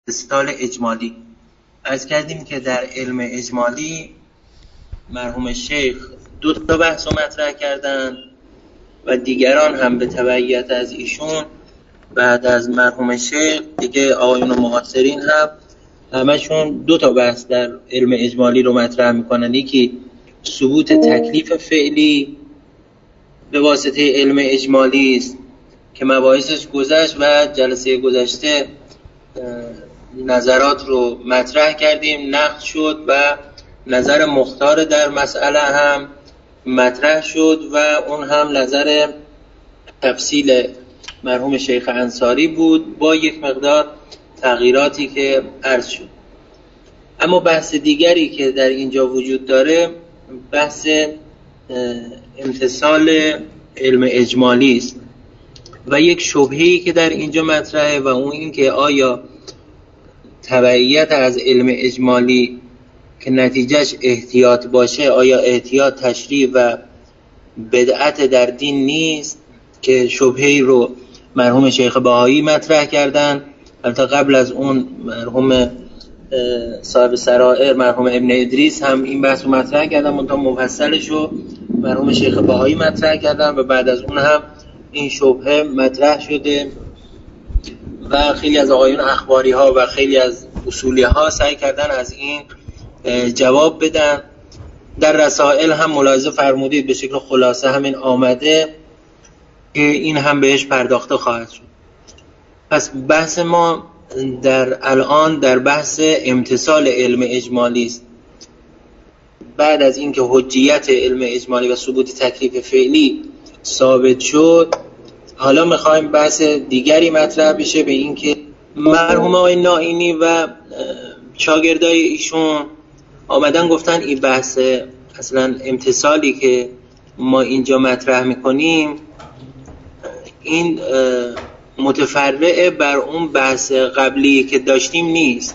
استدلال اجمالی. عرض کردیم که در علم اجمالی مرحوم شیخ دو تا بحث رو مطرح کردن و دیگران هم به تبعیت از ایشون بعد از مرحوم شیخ دیگه آقایون معاصرین هم همشون دو تا بحث در علم اجمالی رو مطرح میکنن. یکی ثبوت تکلیف فعلی به واسطه علم اجمالی است که مباحثش گذشت و جلسه گذشته نظرات رو مطرح کردیم، نقد شد و نظر مختار در مسئله هم مطرح شد و اون هم نظر تفصیل مرحوم شیخ انصاری بود با یک مقدار تغییراتی که عرض شد. اما بحث دیگری که در اینجا وجود داره بحث امتثال علم اجمالی است و یک شبهه‌ای که در اینجا مطرحه و اون این که آیا تبعیت از علم اجمالی که نتیجهش احتیاط باشه، آیا احتیاط تشریع و بدعت در دین نیست؟ که شبهه‌ای رو مرحوم شیخ بهایی مطرح کردن. البته قبل از اون مرحوم صاحب سرائر مرحوم ابن ادریس هم این بحث رو مطرح کردن، منتها مفصلش رو مرحوم شیخ بهایی مطرح کردن و بعد از اون هم این شبهه مطرح شده و خیلی از آقایون اخباری ها و خیلی از اصولی ها سعی کردن از این جواب بدن. در رسائل هم ملاحظه فرمودید به شکل خلاصه همین آمده که این هم بهش پرداخته خواهد شد. پس بحث ما الان در بحث امتثال علم اجمالی است. بعد از اینکه حجیت علم اجمالی و ثبوت تکلیف فعلی ثابت شد، حالا میخوایم بحث دیگری مطرح بشه به این که مرحوم آقای نائینی و شاگردای ایشون آمدن گفتن این بحث اصلا امتثالی که ما اینجا مطرح میکنیم این متفرع بر اون بحث قبلی که داشتیم نیست،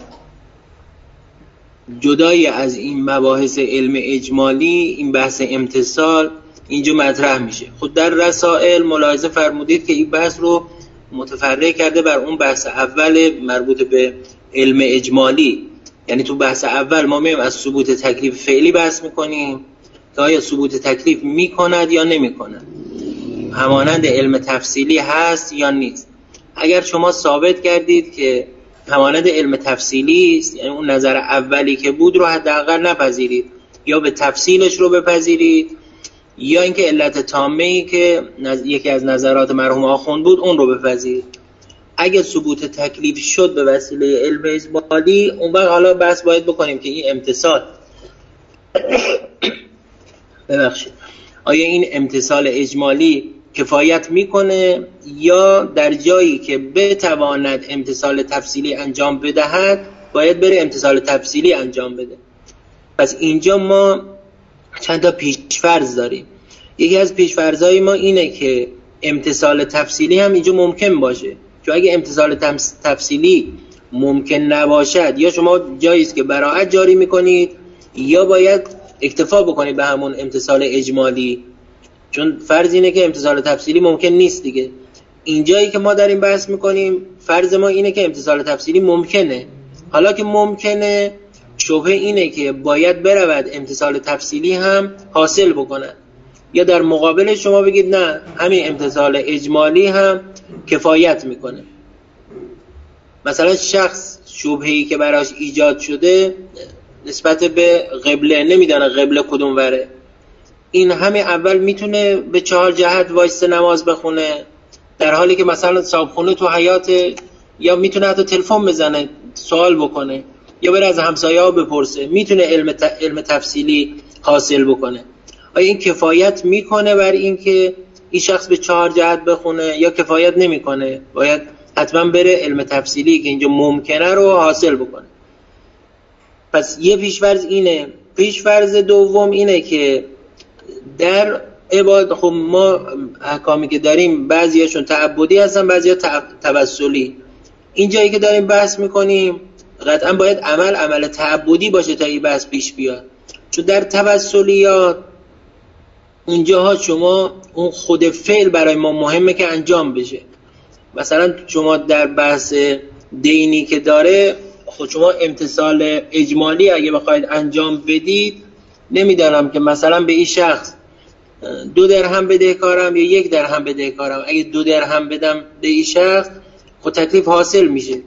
جدای از این مباحث علم اجمالی این بحث امتثال اینجا مطرح میشه. خود در رسائل ملاحظه فرمودید که این بحث رو متفرع کرده بر اون بحث اول مربوط به علم اجمالی. یعنی تو بحث اول ما میایم از ثبوت تکلیف فعلی بحث میکنیم که آیا ثبوت تکلیف میکند یا نمیکند، همانند علم تفصیلی هست یا نیست. اگر شما ثابت کردید که همانند علم تفصیلی است، یعنی اون نظر اولی که بود رو حداقل نپذیرید یا به تفصیلش رو بپذیرید، یا اینکه علت تامه‌ای که یکی از نظرات مرحوم آخوند بود اون رو بپذیرید. اگه ثبوت تکلیف شد به وسیله علم اجمالی، اون وقت حالا بحث باید بکنیم که این امتثال آیا این امتثال اجمالی کفایت میکنه یا در جایی که بتواند امتثال تفصیلی انجام بدهد باید بره امتثال تفصیلی انجام بده. پس اینجا ما چند تا پیشفرض داریم. یکی از پیشفرضای ما اینه که امتثال تفصیلی هم اینجا ممکن باشه، چون اگه امتثال تفصیلی ممکن نباشد یا شما جایی است که براءت جاری میکنید یا باید اکتفا بکنید به همون امتثال اجمالی، چون فرض اینه که امتثال تفصیلی ممکن نیست دیگه. اینجایی که ما داریم بحث میکنیم فرض ما اینه که امتثال تفصیلی ممکنه. حالا که ممکنه، شبهه اینه که باید برود امتثال تفصیلی هم حاصل بکنه، یا در مقابل شما بگید نه همین امتثال اجمالی هم کفایت میکنه. مثلا شخص شبهه‌ای که براش ایجاد شده نسبت به قبله، نمیدونه قبله کدوم وره، این همین اول میتونه به 4 جهت وایسته نماز بخونه، در حالی که مثلا صاحبخونه تو حیات، یا میتونه حتی تلفن بزنه سوال بکنه یا بره از همسایه‌ها بپرسه، میتونه علم تفصیلی حاصل بکنه. آیا این کفایت میکنه بر این که این شخص به 4 جهت بخونه یا کفایت نمیکنه؟ باید حتما بره علم تفصیلی که اینجا ممکنه رو حاصل بکنه. پس یه پیشفرض اینه. پیشفرض دوم اینه که در عبادت، خب ما احکامی که داریم بعضیاشون تعبدی هستن بعضیا توسلی. این جایی که داریم بحث میکنیم قطعا باید عمل تعبدی باشه تا این بحث پیش بیاد، چون در توسلیات اونجاها شما اون خود فعل برای ما مهمه که انجام بشه. مثلا شما در بحث دینی که داره، خود شما امتثال اجمالی اگه بخواید انجام بدید، نمیدانم که مثلا به این شخص 2 درهم بدهکارم یا 1 درهم بدهکارم، اگه 2 درهم بدم به این شخص خود تکلیف حاصل میشه.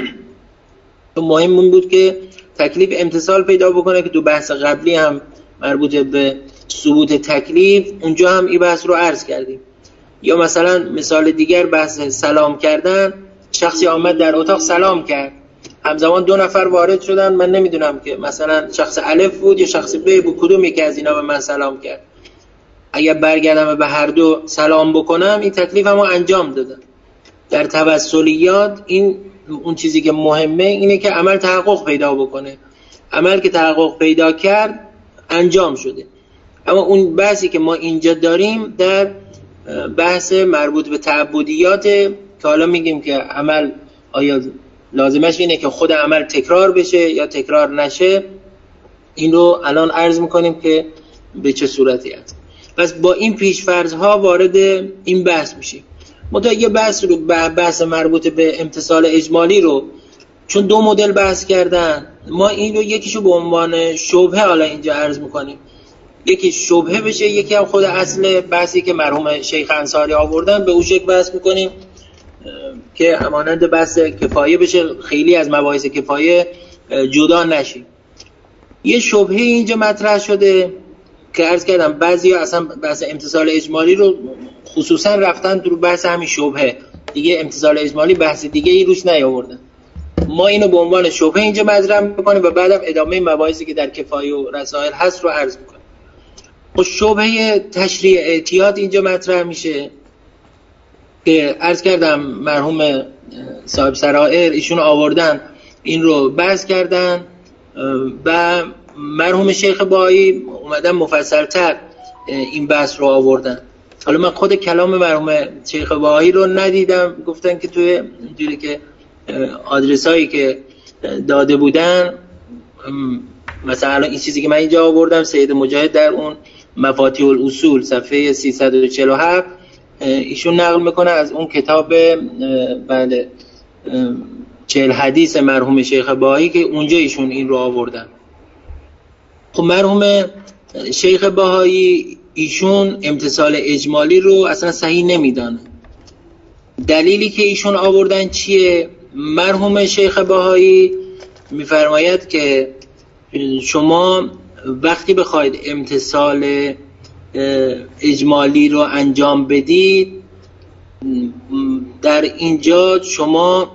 تو مهم اون بود که تکلیف امتثال پیدا بکنه که تو بحث قبلی هم مربوط به ثبوت تکلیف اونجا هم این بحث رو عرض کردیم. یا مثلا مثال دیگر بحث سلام کردن، شخصی آمد در اتاق سلام کرد، همزمان 2 نفر وارد شدن، من نمیدونم که مثلا شخص الف بود یا شخص ب بود، کدوم یکی از اینا به من سلام کرد. اگر برگردم به هر دو سلام بکنم این تکلیفمو انجام دادم. در توسلیات این اون چیزی که مهمه اینه که عمل تحقق پیدا بکنه. عمل که تحقق پیدا کرد انجام شده. اما اون بحثی که ما اینجا داریم در بحث مربوط به تعبدیات که حالا میگیم که عمل آیا لازمش اینه که خود عمل تکرار بشه یا تکرار نشه، این رو الان عرض میکنیم که به چه صورتی هست. پس با این پیش‌فرض ها وارد این بحث میشیم. منتها یه بحث مربوط به امتثال اجمالی رو چون 2 مدل بحث کردن، ما این رو یکیشو به عنوان شبهه حالا اینجا عرض میکنیم، یکی شبهه بشه، یکی هم خود اصل بحثی که مرحوم شیخ انصاری آوردن به اون شکل بحث میکنیم که همانند بحث کفایه بشه، خیلی از مباحث کفایه جدا نشیم. یه شبهه اینجا مطرح شده که عرض کردم بعضیا اصلا بحث امتثال اجمالی رو خصوصا رفتن تو بحث همین شبهه، دیگه امتثال اجمالی بحث دیگه ای روش نیاوردن. ما اینو به عنوان شبهه اینجا مطرح میکنیم و بعدم ادامه مباحثی که در کفایه و رسائل هست رو عرض میکنیم. خب شبهه تشریع اعتیاد اینجا مطرح میشه که عرض کردم مرحوم صاحب سرائر ایشون آوردن، این رو بحث کردن و مرحوم شیخ بهایی اومدن مفصل‌تر این بحث رو آوردن. حالا من خود کلام مرحوم شیخ بهایی رو ندیدم، گفتن که توی اینجوری که آدرسایی که داده بودن، مثلا این چیزی که من اینجا آوردم سید مجاهد در اون مفاتیح الاصول صفحه 347 ایشون نقل میکنه از اون کتاب 40 حدیث مرحوم شیخ بهایی که اونجا ایشون این رو آوردن. خب مرحوم شیخ بهایی ایشون امتثال اجمالی رو اصلا صحیح نمیدانه. دلیلی که ایشون آوردن چیه؟ مرحوم شیخ بهایی میفرماید که شما وقتی بخواید امتثال اجمالی رو انجام بدید، در اینجا شما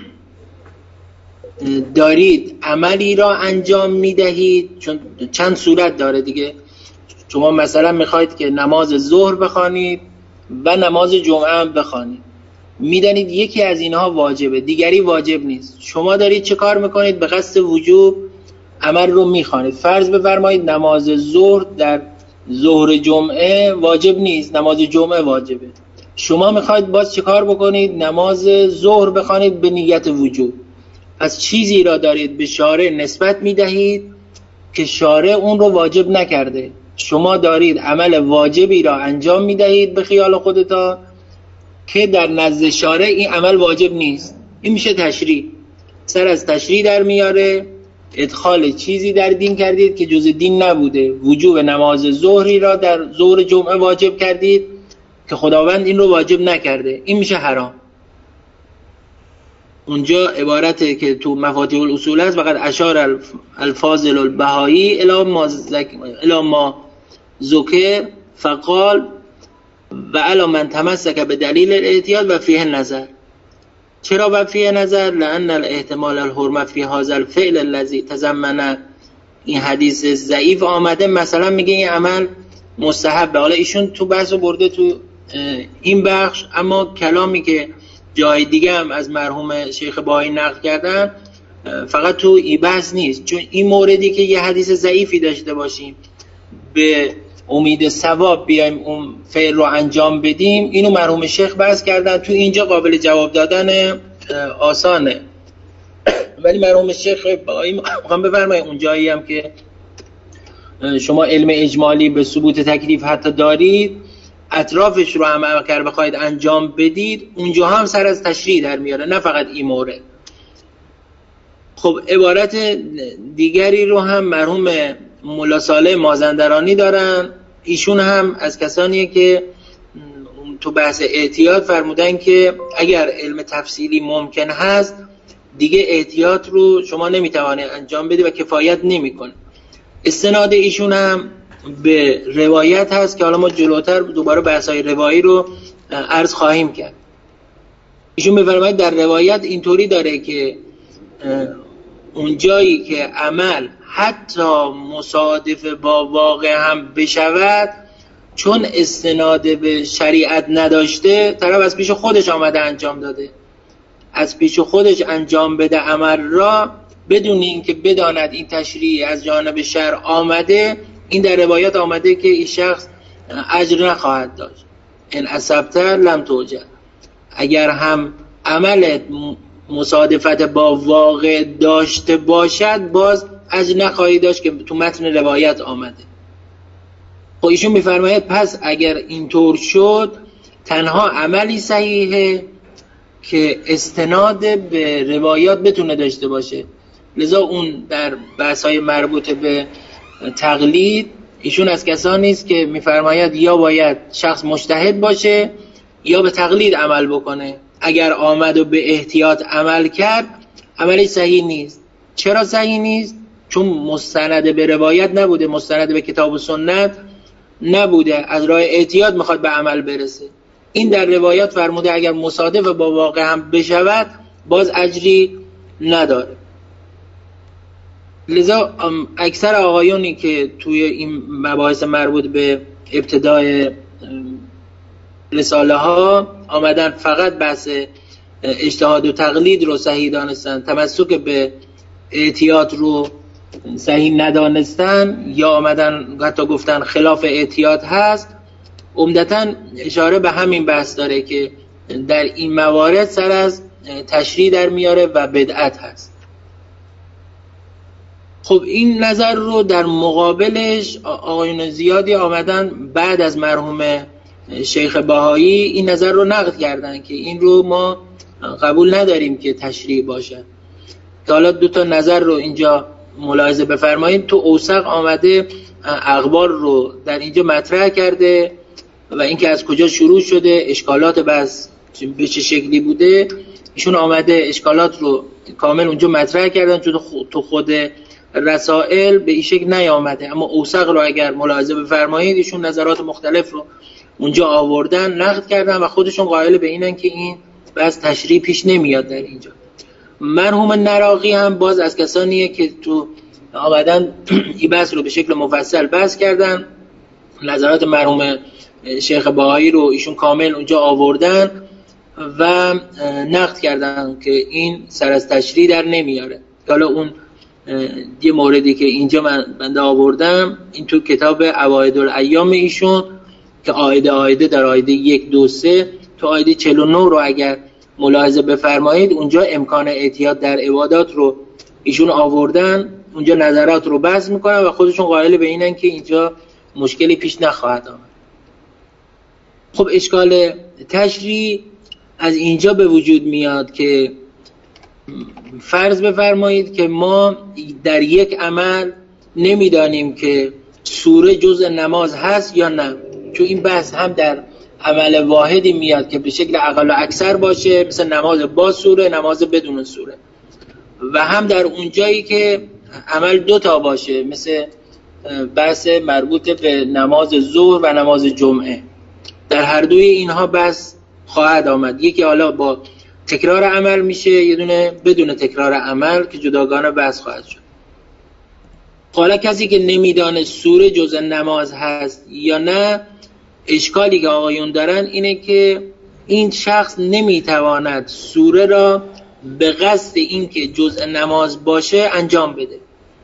دارید عملی را انجام میدهید، چون چند صورت داره دیگه. شما مثلا میخواید که نماز ظهر بخوانید و نماز جمعه هم بخوانید، میدانید یکی از اینها واجبه، دیگری واجب نیست. شما دارید چه کار میکنید؟ به قصد وجوب عمل رو میخوانید. فرض بفرمایید نماز ظهر در ظهر جمعه واجب نیست، نماز جمعه واجبه. شما میخواید باز چه کار بکنید؟ نماز ظهر بخوانید به نیت وجوب. از چیزی را دارید به شارع نسبت میدهید که شارع اون رو واجب نکرده. شما دارید عمل واجبی را انجام میدهید به خیال خودتا که در نزد شارع این عمل واجب نیست. این میشه تشریع. سر از تشریع در میاره، ادخال چیزی در دین کردید که جز دین نبوده. وجوب نماز ظهری را در ظهر جمعه واجب کردید که خداوند این رو واجب نکرده. این میشه حرام. اونجا عبارته که تو مفاتیح الاصول هست، فقط اشار الفاضل البهایی الی ما ذکر فقال و علی من تمسک به دلیل الاعتیاد و فیه نظر. چرا و فیه نظر؟ لأن الاحتمال الحرمه فی هذا الفعل الذی تضمن، این حدیث ضعیف آمده مثلا میگه این عمل مستحبه. حالا ایشون تو بحث برده تو این بخش، اما کلامی که جای دیگه هم از مرحوم شیخ بهایی نقل کردن فقط تو این بحث نیست. چون این موردی که یه حدیث ضعیفی داشته باشیم به امید ثواب بیایم اون فعل رو انجام بدیم، اینو مرحوم شیخ بحث کردن، تو اینجا قابل جواب دادن آسانه. ولی مرحوم شیخ بهایی میخوام بفرمایید اون جایی هم که شما علم اجمالی به ثبوت تکلیف حتی دارید، اطرافش رو هم اگر بخواید انجام بدید، اونجا هم سر از تشریع در میاره، نه فقط این مورد. خب عبارت دیگری رو هم مرحوم ملا صالح مازندرانی دارن. ایشون هم از کسانیه که تو بحث احتیاط فرمودن که اگر علم تفصیلی ممکن هست دیگه احتیاط رو شما نمیتوانید انجام بدی و کفایت نمیکنه. استناد ایشون هم به روایت هست که حالا ما جلوتر دوباره بحث‌های روایی رو عرض خواهیم کرد. ایشون می‌فرماید در روایت اینطوری داره که اون جایی که عمل حتی مصادف با واقع هم بشود، چون استناد به شریعت نداشته، طرف از پیش خودش آمده انجام داده، از پیش خودش انجام بده عمل را بدون اینکه بداند این تشریع از جانب شرع آمده. این در روایت آمده که این شخص اجر نخواهد داشت. ان اصبت لم توجد، اگر هم عمل مصادفت با واقع داشته باشد باز اجر نخواهی داشت که تو متن روایت آمده. خب ایشون میفرماید پس اگر اینطور شد تنها عملی صحیحه که استناد به روایات بتونه داشته باشه. لذا اون در بحث‌های مربوط به تقلید ایشون از کسانی است که میفرماید یا باید شخص مجتهد باشه یا به تقلید عمل بکنه. اگر آمد و به احتیاط عمل کرد عملی صحیح نیست. چرا صحیح نیست؟ چون مستند به روایت نبوده، مستند به کتاب و سنت نبوده، از راه احتیاط میخواد به عمل برسه. این در روایات فرموده اگر مصادف با واقع هم بشود باز اجری نداره. لذا اکثر آقایونی که توی این مباحث مربوط به ابتدای رساله ها آمدن فقط بحث اجتهاد و تقلید رو صحیح دانستن، تمسک به احتیاط رو صحیح ندانستن یا آمدن حتی گفتن خلاف احتیاط هست، عمدتاً اشاره به همین بحث داره که در این موارد سر از تشریع در میاره و بدعت هست. خب این نظر رو در مقابلش آقایون زیادی آمدن بعد از مرحوم شیخ بهایی این نظر رو نقد کردن که این رو ما قبول نداریم که تشریع باشه. که حالا دو تا نظر رو اینجا ملاحظه بفرمایید. تو اوسق آمده اخبار رو در اینجا مطرح کرده و اینکه از کجا شروع شده، اشکالات بس به چه شکلی بوده، ایشون آمده اشکالات رو کامل اونجا مطرح کردن، چون تو خود رسائل به این شکل نیامده. اما اوسق رو اگر ملاحظه بفرمایید ایشون نظرات مختلف رو اونجا آوردن، نقد کردن و خودشون قائل به اینن که این بس تشریع پیش نمیاد در اینجا. مرحوم نراقی هم باز از کسانیه که تو آمدن این بحث رو به شکل مفصل بحث کردن، نظرات مرحوم شیخ بهایی رو ایشون کامل اونجا آوردن و نقد کردن که این سر از تشریع در نمیاره. حالا اون یه موردی که اینجا من بنده آوردم این تو کتاب عواید الایام ایشون که آیده در آیده 1 2 3 تو آیده 49 رو اگر ملاحظه بفرمایید اونجا امکان احتیاط در عبادات رو ایشون آوردن، اونجا نظرات رو بحث میکنن و خودشون قائل به اینن که اینجا مشکلی پیش نخواهد آمد. خب اشکال تشریع از اینجا به وجود میاد که فرض بفرمایید که ما در یک عمل نمیدانیم که سوره جزء نماز هست یا نه، چون این بحث هم در عمل واحدی میاد که به شکل اقل و اکثر باشه، مثل نماز با سوره، نماز بدون سوره، و هم در اون جایی که عمل 2 تا باشه، مثل بحث مربوط به نماز ظهر و نماز جمعه. در هر دوی اینها بحث خواهد آمد، یکی حالا با تکرار عمل میشه، یه دونه بدون تکرار عمل که جداگانه بحث خواهد شد. حالا کسی که نمیدانه سوره جزء نماز هست یا نه، اشکالی که آقایون دارن اینه که این شخص نمیتواند سوره را به قصد اینکه جزء نماز باشه انجام بده.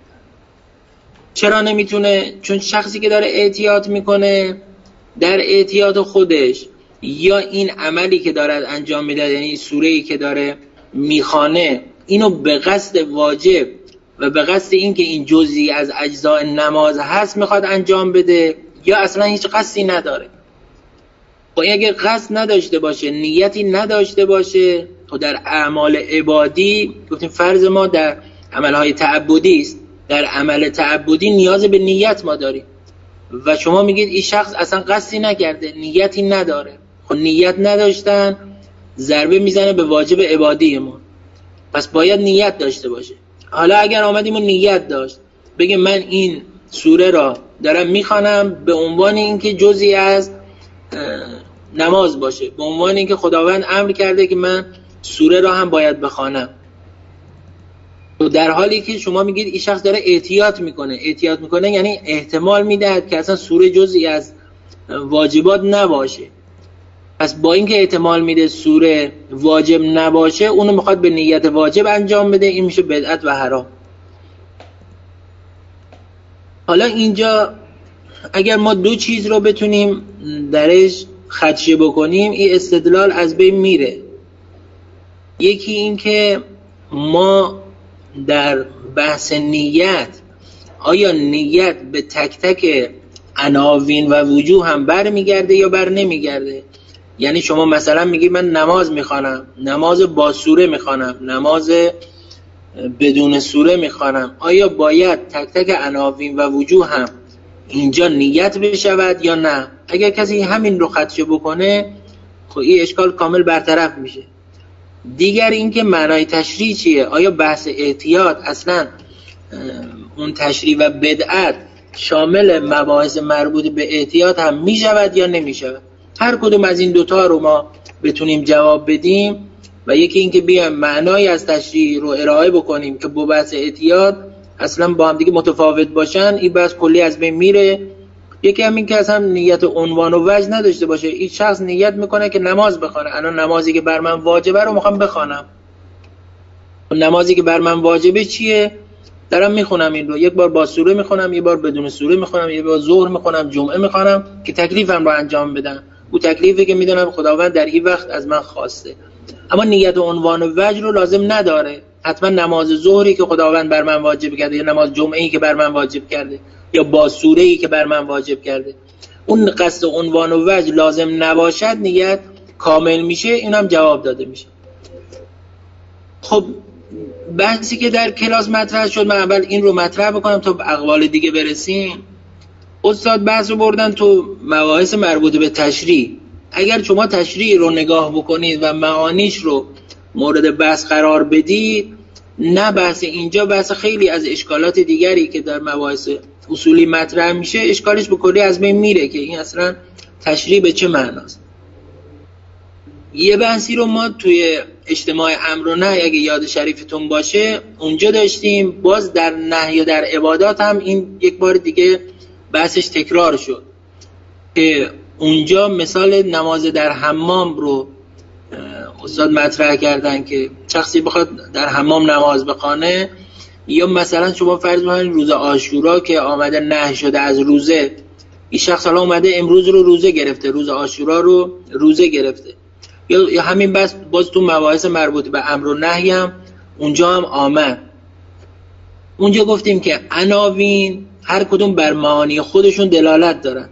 چرا نمیتونه؟ چون شخصی که داره احتیاط میکنه در احتیاط خودش یا این عملی که داره انجام میده، یعنی سوره‌ای که داره میخوانه، اینو به قصد واجب و به قصد اینکه این جزئی از اجزاء نماز هست میخواد انجام بده یا اصلا هیچ قصدی نداره. و اگه قصد نداشته باشه، نیتی نداشته باشه، تو در اعمال عبادی گفتیم فرض ما در عملهای تعبدی است. در عمل تعبدی نیاز به نیت ما داریم و شما میگید این شخص اصلا قصدی نکرده، نیتی نداره. خب نیت نداشتن ضربه میزنه به واجب عبادی ما، پس باید نیت داشته باشه. حالا اگر آمدیم و نیت داشت بگه من این سوره را دارم میخوانم به عنوان اینکه جزئی از نماز باشه، به عنوان اینکه خداوند امر کرده که من سوره را هم باید بخوانم، و در حالی که شما میگید این شخص داره احتیاط میکنه یعنی احتمال میدهد که اصلا سوره جزئی از واجبات نباشه. پس با اینکه احتمال میده سوره واجب نباشه، اونو میخواد به نیت واجب انجام بده، این میشه بدعت و حرام. حالا اینجا اگر ما دو چیز رو بتونیم درش خدشه بکنیم، این استدلال از بین میره. یکی این که ما در بحث نیت، آیا نیت به تک تک عناوین و وجوه هم بر میگرده یا بر نمیگرده؟ یعنی شما مثلا میگی من نماز میخوانم، نماز با سوره میخوانم، نماز بدون سوره میخوانم، آیا باید تک تک عناوین و وجوه هم اینجا نیت بشود یا نه؟ اگر کسی همین رو خدشه بکنه، خب این اشکال کامل برطرف میشه. دیگر این که معنای تشریع چیه؟ آیا بحث احتیاط اصلا اون تشریع و بدعت شامل مباحث مربوط به احتیاط هم میشود یا نمیشود؟ هر کدوم از این دوتا رو ما بتونیم جواب بدیم و یکی این که بیایم معنای از تشریع رو ارائه بکنیم که با بحث احتیاط اصلا با هم دیگه متفاوت باشن، این بحث کلی از بین میره. یکی هم این که اصلا نیت عنوان و وجه نداشته باشه، این شخص نیت میکنه که نماز بخونه، الان نمازی که بر من واجبه رو میخوام بخونم، نمازی که بر من واجبه چیه؟ دارم میخونم این رو، یک بار با سوره میخونم، یک بار بدون سوره میخونم، یک بار ظهر میخونم، جمعه میخونم که تکلیفم رو انجام بدم، اون تکلیفی که میدونم خداوند در این وقت از من خواسته. اما نیت عنوان و وجه رو لازم نداره، حتما نماز ظهری که خداوند بر من واجب کرده یا نماز جمعه‌ای که بر من واجب کرده یا با سوره‌ای که بر من واجب کرده، اون قصد عنوان و وجه لازم نباشد، نیت کامل میشه. اینم جواب داده میشه. خب بحثی که در کلاس مطرح شد، من اول این رو مطرح بکنم تا به اقوال دیگه برسیم. استاد بحث رو بردن تو مباحث مربوط به تشریع. اگر شما تشریع رو نگاه بکنید و معانیش رو مورد بحث قرار بدید، نه بحث اینجا، بحث خیلی از اشکالات دیگری که در مباحث اصولی مطرح میشه، اشکالش به کلی از بین میره که این اصلا تشریع به چه معناست. یه بحثی رو ما توی اجتماع امر و نهی اگه یاد شریفتون باشه اونجا داشتیم، باز در نهی و در عبادات هم این یک بار دیگه بحثش تکرار شد که اونجا مثال نماز در حمام رو استاد مطرح کردن که شخصی بخواد در حمام نماز بخونه، یا مثلا شما فرض بکنید روز عاشورا که آمده نهی شده از روزه، این شخص حالا اومده امروز رو روزه گرفته، روز عاشورا رو روزه گرفته، یا همین بس باز تو مباحث مربوط به امر و نهی هم اونجا هم آمد. اونجا گفتیم که عناوین هر کدوم بر معانی خودشون دلالت دارن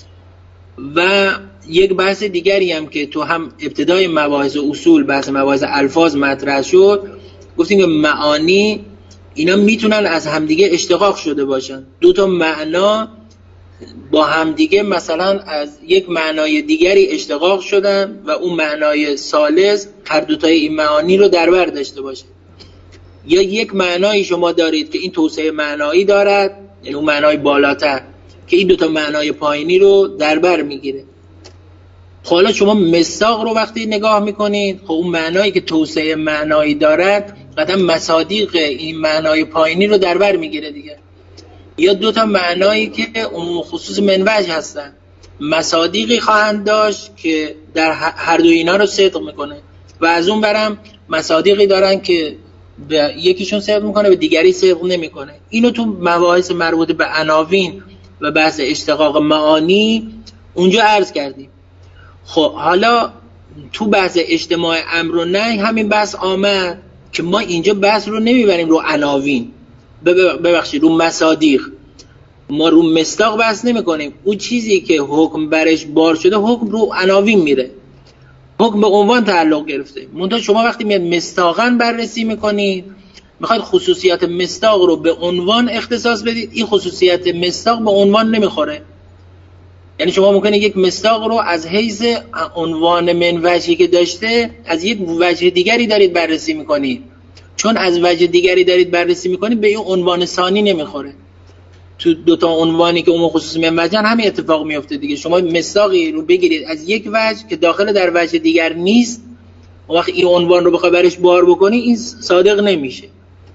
و یک بحث دیگری هم که تو هم ابتدای مباحث اصول، بحث مباحث الفاظ مطرح شد، گفتیم که معانی اینا میتونن از همدیگه اشتقاق شده باشن، دو تا معنا با همدیگه مثلا از یک معنای دیگری اشتقاق شدن و اون معنای ثالث هر دوتای این معانی رو در بر داشته باشه. یا یک معنایی شما دارید که این توسعه معنایی دارد، یعنی اون معنای بالاتر که این دوتا معنای پایینی رو در بر میگیره. حالا شما مصداق رو وقتی نگاه میکنید، خب اون معنایی که توسعه معنایی دارد قطعا مصادیق این معنای پایینی رو در بر میگیره دیگه. یا دو تا معنایی که اون خصوص منوج هستن، مصادیقی خواهند داشت که در هر دو اینا رو صدق میکنه و از اون برم مصادیقی دارن که به یکیشون صدق میکنه به دیگری صدق نمیکنه. اینو تو مباحث مربوط به عناوین و بحث اشتقاق معانی اونجا عرض کردیم. خب حالا تو بحث اجتماع امر و نهی همین بحث آمد که ما اینجا بحث رو نمیبریم رو عناوین، ببخشید رو مصادیق، ما رو مصداق بحث نمی کنیم. اون چیزی که حکم برش بار شده حکم رو عناوین میره، حکم به عنوان تعلق گرفته. منتها شما وقتی میاد مصداقاً بررسی میکنید، میخواید خصوصیات مصداق رو به عنوان اختصاص بدید، این خصوصیت مصداق به عنوان نمیخوره. یعنی شما ممکنه یک مصداق رو از حیث عنوان من وجهی که داشته از یک وجه دیگری دارید بررسی میکنید، چون از وجه دیگری دارید بررسی میکنید به این عنوان ثانی نمیخوره. تو دوتا عنوانی که عموم خصوص من وجه همین اتفاق میفته دیگه. شما مصداقی رو بگیرید از یک وجه که داخل در وجه دیگر نیست، وقتی این عنوان رو بخوای برش بار بکنی این صادق نمیشه.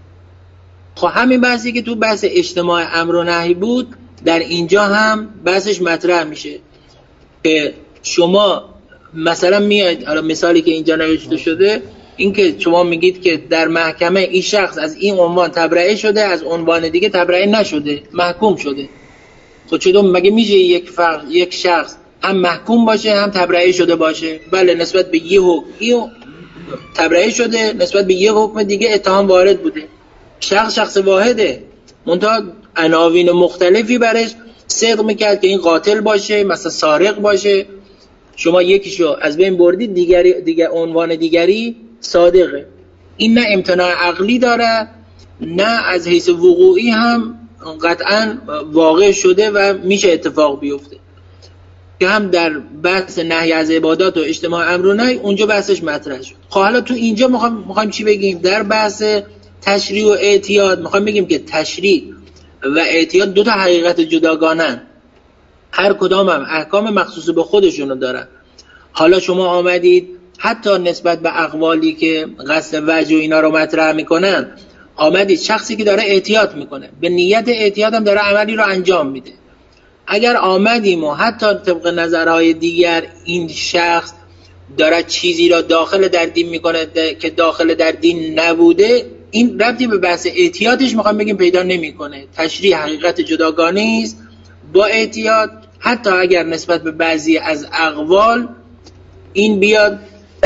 خب همین بحثی که تو بحث اجتماع امر و نهی بود در اینجا هم بحثش مطرح میشه که شما مثلا میاد، حالا مثالی که اینجا نوشته شده این که شما میگید که در محکمه این شخص از این عنوان تبرئه شده، از عنوان دیگه تبرئه نشده، محکوم شده. خب چطور مگه میشه یک شخص هم محکوم باشه هم تبرئه شده باشه؟ بله، نسبت به یه حکم تبرئه شده، نسبت به یه حکم دیگه اتهام وارد بوده. شخص واحده، منتها عناوین مختلفی برش صدق میکرد که این قاتل باشه، مثلا سارق باشه. شما یکیشو از بین بردید، دیگر عنوان دیگری صادقه. این نه امتناع عقلی داره نه از حیث وقوعی هم قطعا واقع شده و میشه اتفاق بیفته، که هم در بحث نهی از عبادات و اجتماع امر و نهی اونجا بحثش مطرح شد. خب حالا تو اینجا میخوایم چی بگیم؟ در بحث تشریع و اعتیاد میخوایم بگیم که تشریع و اعتیاد دو تا حقیقت جداگانن، هر کدام هم احکام مخصوص به خودشونو دارن. حالا شما آمدید حتی نسبت به اقوالی که قصد وجه و اینا رو مطرح میکنن، آمدید شخصی که داره اعتیاد میکنه به نیت اعتیاد هم داره عملی رو انجام میده، اگر آمدیم و حتی طبق نظرهای دیگر این شخص داره چیزی را داخل در دین میکنه که داخل در دین نبوده، این ربطی به بحث اعتیادش میخوام بگیم پیدا نمیکنه. تشریع حقیقت جداگانه است با اعتیاد، حتی اگر نسبت به بعضی از اقوال این بیاد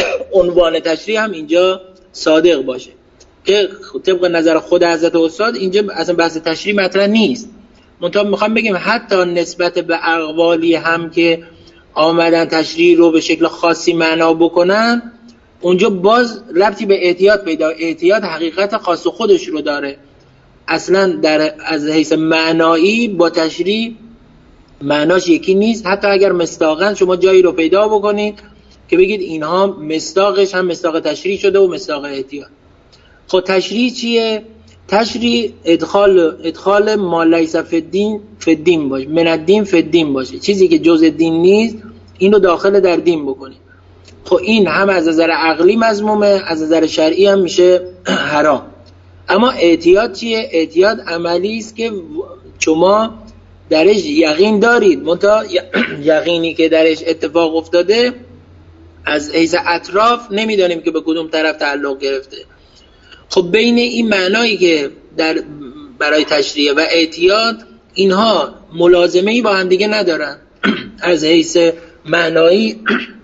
عنوان تشریع هم اینجا صادق باشه، که طبق نظر خود حضرت استاد اینجا اصلا بحث تشریع مطرح نیست. منتها میخوام بگیم حتی نسبت به اقوالی هم که آمدن تشریع رو به شکل خاصی معنا بکنن، اونجا باز ربطی به اعتیاد پیدا. اعتیاد حقیقت خاص خودش رو داره، اصلا از حیث معنایی با تشریع معناش یکی نیست. حتی اگر مصداقاً شما جایی رو پیدا بکنید که بگید اینها مصداقش هم مصداق تشریع شده و مصداق اعتیاد. خب تشریع چیه؟ تشریع ادخال ما لیس فی الدین باشه، من الدین فی الدین باشه، چیزی که جزء دین نیست این رو داخل در دین بکنید. خب این هم از نظر عقلی مذمومه، از نظر شرعی هم میشه حرام. اما اعتیاد چیه؟ اعتیاد عملی است که شما درش یقین دارید، منتها یقینی که درش اتفاق افتاده از حیث اطراف نمیدانیم که به کدوم طرف تعلق گرفته. خب بین این معنایی که برای تشریع و اعتیاد، اینها ملازمه‌ای با هم دیگه ندارن. از حیث معنایی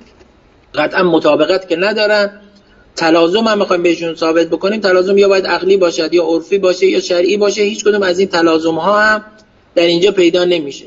قطعا مطابقت که ندارن، تلازم هم میخوایم بهشون ثابت بکنیم، تلازم یا باید عقلی باشد یا عرفی باشه یا شرعی باشه، هیچ کدوم از این تلازم ها هم در اینجا پیدا نمیشه.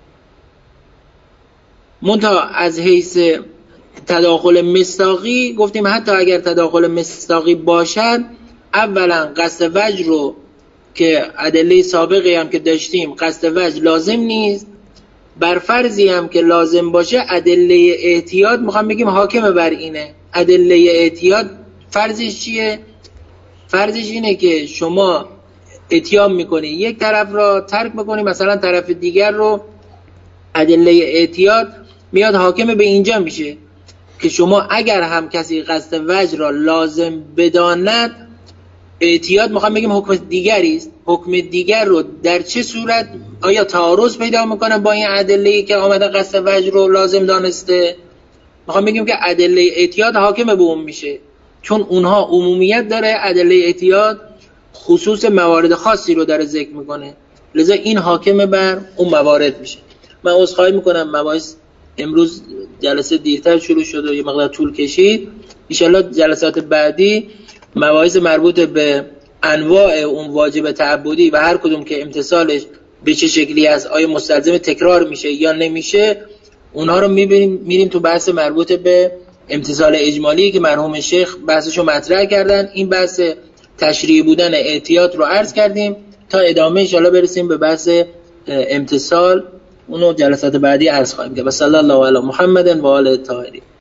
منتها از حیث تداخل مصداقی گفتیم حتی اگر تداخل مصداقی باشد، اولا قصد وجه رو که ادله سابقی هم که داشتیم قصد وجه لازم نیست، بر فرضی هم که لازم باشه ادله اعتیاد میخوام بگیم حاکم بر اینه. ادله اعتیاد فرضش چیه؟ فرضش اینه که شما اتیام میکنی یک طرف را ترک میکنی، مثلا طرف دیگر رو، ادله اعتیاد میاد حاکم به اینجا میشه که شما اگر هم کسی قصد وجه را لازم بداند، اعتیاد میخوام بگیم حکم دیگری است. حکم دیگر رو در چه صورت آیا تعارض پیدا میکنه با این ادله‌ای که آمده قصد وجه رو لازم دانسته؟ میخوام بگیم که ادله اعتیاد حاکم به اون میشه، چون اونها عمومیت داره، ادله اعتیاد خصوص موارد خاصی رو داره ذکر میکنه، لذا این حاکم بر اون موارد میشه. من عذرخواهی میکنم مباحث امروز جلسه دیرتر شروع شد و یه مقدار طول کشید. ان شاءالله جلسات بعدی مباحث مربوط به انواع اون واجب تعبدی و هر کدوم که امتثالش به چه شکلی است، آیا مستلزم تکرار میشه یا نمیشه، اونها رو میریم تو بحث مربوط به امتثال اجمالی که مرحوم شیخ بحثشو مطرح کردن. این بحث تشریعی بودن احتیاط رو عرض کردیم تا ادامه ان شاءالله برسیم به بحث امتثال. اونو جلسات بعدی عرض خواهیم کرد. و صلی الله علی محمد و آله الطاهرین.